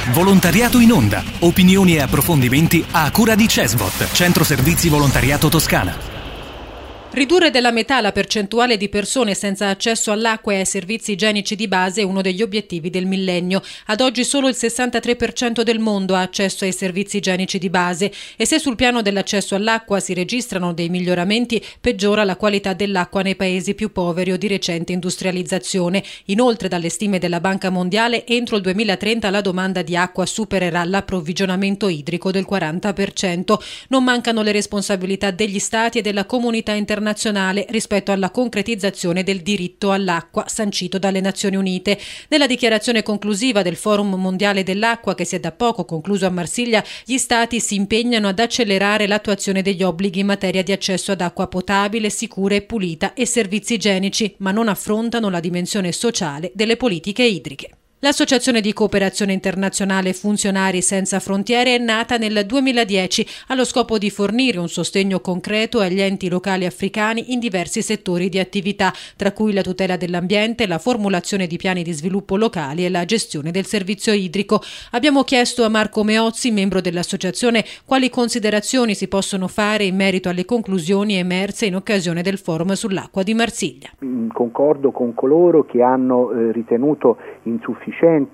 Volontariato in onda. Opinioni e approfondimenti a cura di CESVOT, Centro Servizi Volontariato Toscana. Ridurre della metà la percentuale di persone senza accesso all'acqua e ai servizi igienici di base è uno degli obiettivi del millennio. Ad oggi solo il 63% del mondo ha accesso ai servizi igienici di base e se sul piano dell'accesso all'acqua si registrano dei miglioramenti, peggiora la qualità dell'acqua nei paesi più poveri o di recente industrializzazione. Inoltre, dalle stime della Banca Mondiale, entro il 2030 la domanda di acqua supererà l'approvvigionamento idrico del 40%. Non mancano le responsabilità degli Stati e della comunità internazionale rispetto alla concretizzazione del diritto all'acqua sancito dalle Nazioni Unite. Nella dichiarazione conclusiva del Forum Mondiale dell'Acqua, che si è da poco concluso a Marsiglia, gli Stati si impegnano ad accelerare l'attuazione degli obblighi in materia di accesso ad acqua potabile, sicura e pulita e servizi igienici, ma non affrontano la dimensione sociale delle politiche idriche. L'Associazione di Cooperazione Internazionale Funzionari Senza Frontiere è nata nel 2010 allo scopo di fornire un sostegno concreto agli enti locali africani in diversi settori di attività, tra cui la tutela dell'ambiente, la formulazione di piani di sviluppo locali e la gestione del servizio idrico. Abbiamo chiesto a Marco Meozzi, membro dell'associazione, quali considerazioni si possono fare in merito alle conclusioni emerse in occasione del forum sull'acqua di Marsiglia. Concordo con coloro che hanno ritenuto insufficiente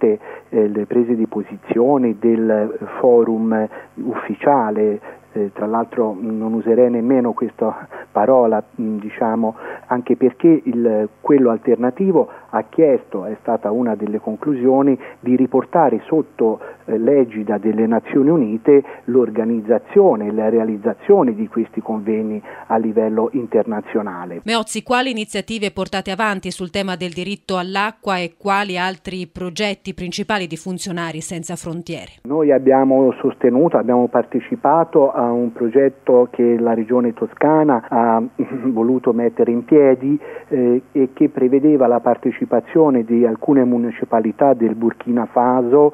le prese di posizione del forum ufficiale. Tra l'altro non userei nemmeno questa parola, anche perché quello alternativo ha chiesto, è stata una delle conclusioni, di riportare sotto l'egida delle Nazioni Unite l'organizzazione e la realizzazione di questi convegni a livello internazionale. Meozzi, quali iniziative portate avanti sul tema del diritto all'acqua e quali altri progetti principali di Funzionari Senza Frontiere? Noi abbiamo partecipato a un progetto che la Regione Toscana ha voluto mettere in piedi e che prevedeva la partecipazione di alcune municipalità del Burkina Faso,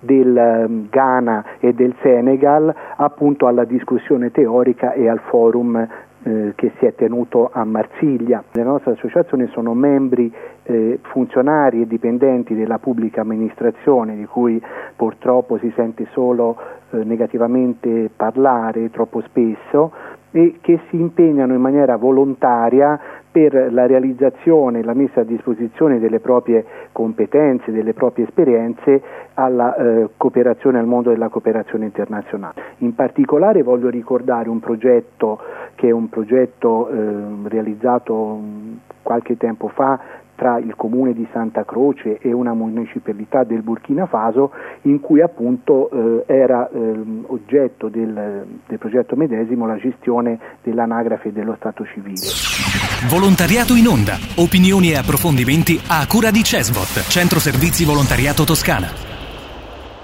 del Ghana e del Senegal appunto alla discussione teorica e al forum che si è tenuto a Marsiglia. Le nostre associazioni sono membri funzionari e dipendenti della pubblica amministrazione, di cui purtroppo si sente solo negativamente parlare troppo spesso, e che si impegnano in maniera volontaria per la realizzazione e la messa a disposizione delle proprie competenze, delle proprie esperienze alla cooperazione al mondo della cooperazione internazionale. In particolare voglio ricordare un progetto che è un progetto realizzato qualche tempo fa tra il comune di Santa Croce e una municipalità del Burkina Faso, in cui appunto era oggetto del progetto medesimo la gestione dell'anagrafe dello Stato civile. Volontariato in onda. Opinioni e approfondimenti a cura di CESVOT, Centro Servizi Volontariato Toscana.